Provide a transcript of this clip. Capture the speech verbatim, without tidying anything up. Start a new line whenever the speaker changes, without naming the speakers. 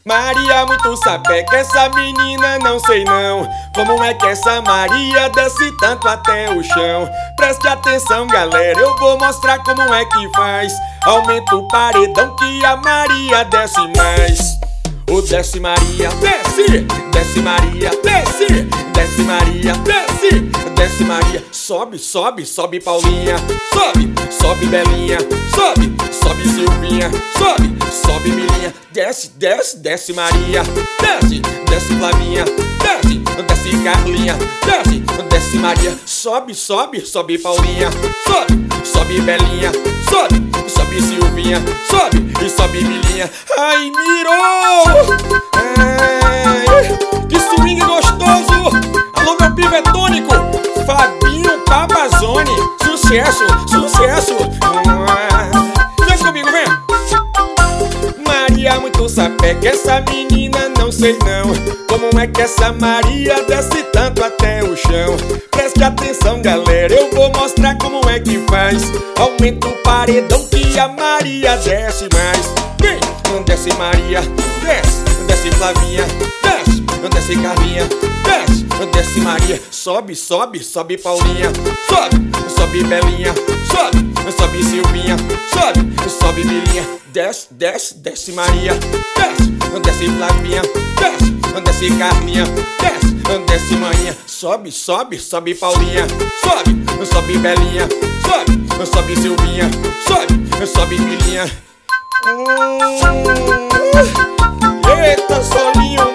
Maria muito sapeca, essa menina não sei não. Como é que essa Maria desce tanto até o chão? Preste atenção galera, eu vou mostrar como é que faz. Aumenta o paredão que a Maria desce mais. O desce Maria, desce, desce Maria, desce, desce Maria, desce, desce Maria. Sobe, sobe, sobe Paulinha, sobe, sobe Belinha, sobe, sobe Silvinha, sobe, sobe Milinha. Desce, desce, desce Maria, desce, desce Flavinha, desce, desce Carlinha, desce, desce Maria. Sobe, sobe, sobe Paulinha, sobe, sobe Belinha, sobe, sobe Silvinha, sobe e sobe Milinha. Ai, mirou! É, que swing gostoso! Alô, meu pivotônico, Fabinho Papazone. Sucesso, sucesso! Vem comigo, vem! Maria muito sapeca, essa menina não sei não. Como é que essa Maria desce tanto até o chão? Preste atenção galera, eu vou mostrar como é que faz. Aumenta o paredão que a Maria desce mais. Vem, desce Maria, desce, desce Flavinha, desce, desce Carlinha, desce, desce Maria. Sobe, sobe, sobe Paulinha, sobe, sobe Belinha, sobe, sobe Silvinha, sobe, sobe Milinha. Desce, desce, desce Maria, desce, desce Flavinha, desce, desce Carlinha, desce, desce Maninha. Sobe, sobe, sobe Paulinha, sobe, sobe Belinha, sobe, sobe Silvinha, sobe, sobe Milinha. Hum, eita, solinho!